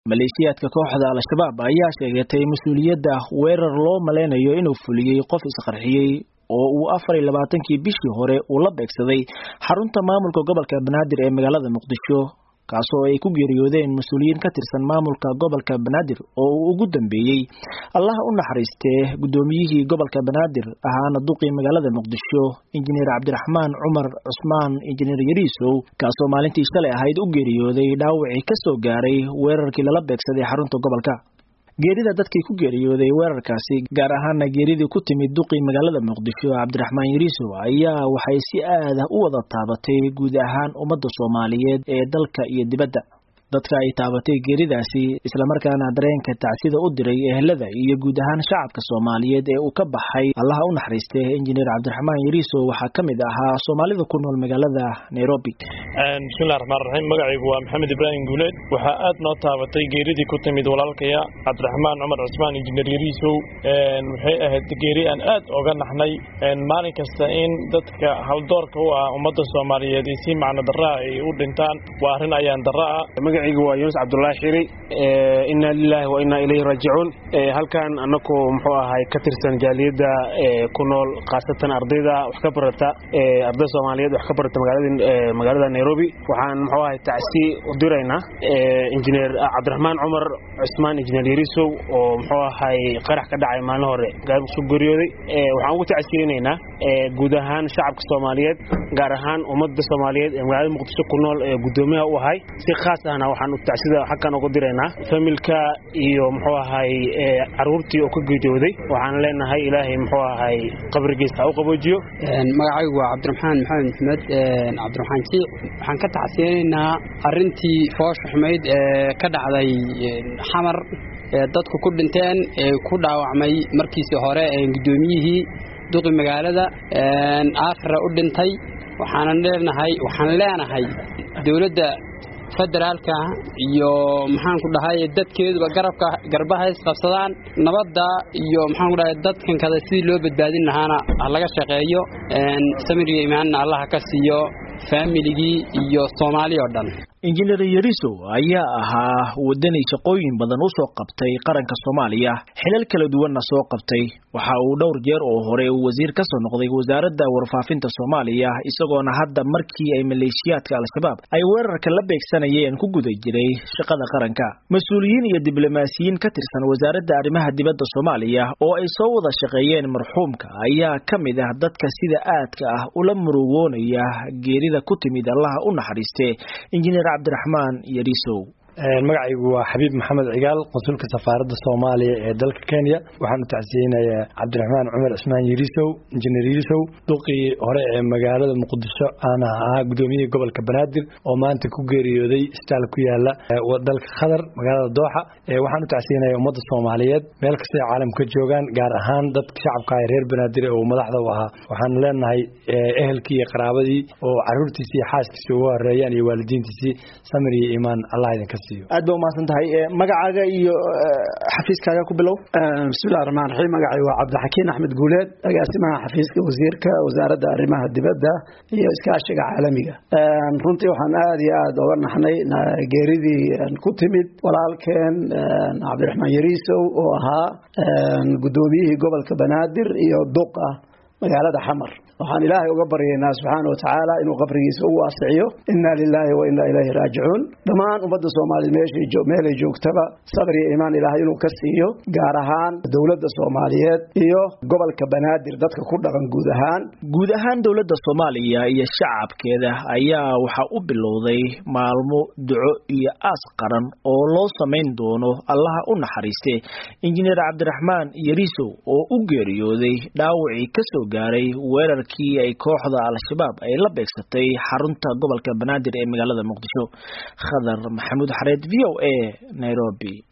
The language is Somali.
maleeshiyaadka kooxda al-shabaab ayaa sheegatay mas'uuliyadda weerar loo maleynayo inuu fuliyay qof isqarxiyay oo uu 24kii bishii hore uu la beegsaday xarunta maamulka gobolka Banaadir ee magaalada Muqdisho kaasoo ay ku geeriyoodeen mas'uuliyiin ka tirsan maamulka gobolka Banaadir oo uu ugu dambeeyay Allah u naxariistay gudoomiyihii gobolka Banaadir ahaana duqii magaalada Muqdisho injineer Cabdiraxmaan Cumar Cusmaan injineer Yariisow kaasoo maalintii shalay ahayd u geeriyooday dhaawacii ka soo gaaray weerarkii la beegsaday xarunta gobolka geerida dadkii ku geeriyooday weerarkaasi gaar ahaan geeridii ku timid duqii magaalada Muqdisho Cabdiraxmaan Yariisow ayaa waxay si aad ah u wada taabatay guud ahaan ummadda Soomaaliyeed ee dalka iyo dibadda dadka ay taabatay geeridaasi isla markaana dareenka tacsida u diray ehelada iyo guud ahaan shacabka Soomaaliyeed ee uu ka baxay Allah u naxariistay injineer Cabdiraxmaan Yariisow waxa kamid ahaa Soomaalida ku nool magaalada Nairobi. Bismillahir Rahmaanir Rahiim magacaygu waa Maxamed Ibrahim Guuleed waxa aad noo taabatay geeridii ku timid walaalkaya Cabdiraxmaan Cumar Cusmaan injineer Yariisow waxay ahayd geeri aan aad uga naxnay maalin kasta in dadka haldoorka u ah ummadda Soomaaliyeed si macna darra ay u dhintaan waa arrin ayaan darra magaciigu waa Yunus Abdullah Shiri inna lillahi wa inna ilayhi raaji'un halkan anako muxuu ahay ka tirsan jaaliyada ku nool qaasatan ardayda wax ka barata arday Soomaaliyeed wax ka barata magaalada Nairobi waxaan muxuu ahay tacsi u diraynaa injineer Cabdiraxmaan Cumar Cusmaan injineer Yariisow oo muxuu ahay qarax ka dhacay maalin hore gaar soo geeriyooday waxaan ugu tacsiyeenaynaa guud ahaan shacabka Soomaaliyeed gaar ahaan ummadda Soomaaliyeed ee magaalada Muqdisho ku nool gudoomiyaha u ahay si khaas ah waxaan u tacsida xaqan ugu direynaa familka iyo muxuu ahay caruurtii oo ka geeriyooday waxaan leenahay Ilaahay muxuu ahay qabrigiisa u qaboojiyo magacaygu waa Cabdiraxmaan Maxamed Cabdiraxmaan Ci waxaan ka tacsiyeenaynaa arintii foosh xumeyd ee ka dhacday xamar dadku ku dhinteen ku dhaawacmay markiisii hore gudoomiyihii duqi magaalada aakhira u dhintay waxaan leenahay dawladda federaalka iyo maxaan ku dhahay dadkeeduba garbaha is qabsadaan nabadda iyo maxaan ku dhahay dadkan kada sidii loo badbaadin lahaana laga shaqeeyo samiriga iimaanna Allah ka siiyo family-gii iyo Soomaaliya oo dhan injineer Yariisow ayaa ahaa wadani shaqooyin badan u soo qabtay qaranka Soomaaliya xilal kala duwan soo qabtay waxa uu dhowr jeer oo hore wasiir ka soo noqday wasaaradda warfaafinta Soomaaliya isagoona hadda markii ay maleeshiyaadka al-shabaab ay weerarka la beegsanayeen ku guday jiray shaqada qaranka mas'uuliyiin iyo diblomaasiyiin ka tirsan wasaaradda arrimaha dibadda Soomaaliya oo ay soo wada shaqeeyeen marxuumka ayaa kamid ah dadka sida aadka ah ula murugoonaya geerida ku timid Allah u naxariistay injineer Cabdiraxmaan Yariisow magacaygu waa Xabiib Maxamed Cigaal qonsulka safaaradda Soomaaliya ee dalka Kenya waxaan u tacsiyeenayaa Cabdiraxmaan Cumar Cusmaan Yariisow injineer Yariisow duqii hore ee magaalada Muqdisho aan ahaa gudoomiyihii gobolka Banaadir oo maanta ku geeriyooday istaal ku yaala dalka Qatar magaalada Dooxa waxaan u tacsiyeenayaa ummadda Soomaaliyeed meel kasta oo caalamka joogaan gaar ahaan dadka shacabka ah reer Banaadir oo madaxda u ahaa waxaan leenahay ehelkii iyo qaraabadii oo caruurtiisii iyo xaaskiisii ugu horeeyaan iyo waalidiintiisii samir iyo iimaan Allah idinka aad baa umaasan tahay magacaaga iyo xafiiskaaga ku bilow bismillaahir rahmaanir rahiim magacaygu waa Cabdixakiin Axmed Guuleed agaasimaha xafiiska wasiirka wasaaradda arrimaha dibadda iyo iskaashiga caalamiga runtii waxaan aad iyo aad uga naxnay geeridii ku timid walaalkeen Cabdiraxmaan Yariisow oo ahaa gudoomiyihii gobolka Banaadir iyo duqa magaalada Xamar waxaan Ilaahay uga baryaynaa subhanahu wa ta'ala inuu qabrigiisa u waasiciyo inna lillahi wa inna ilayhi raaji'un dhamaan ummadda Soomaaliyeed meelay joogtaba sabr iyo iimaan Ilaahay inuu ka siiyo gaar ahaan dawladda Soomaaliyeed iyo gobolka Banaadir dadka ku dhaqan guud ahaan dawladda Soomaaliya iyo shacabkeeda ayaa waxa u bilowday maalmo duco iyo aas qaran oo loo sameyn doono Allah u naxariistay injineer Cabdiraxmaan Yariisow oo u geeriyooday dhaawacii ka soo gaaray weerar ay kooxda al-shabaab ay la beegsatay xarunta gobolka Banaadir ee magaalada Muqdisho Khadar Maxamuud Xareed VOA Nairobi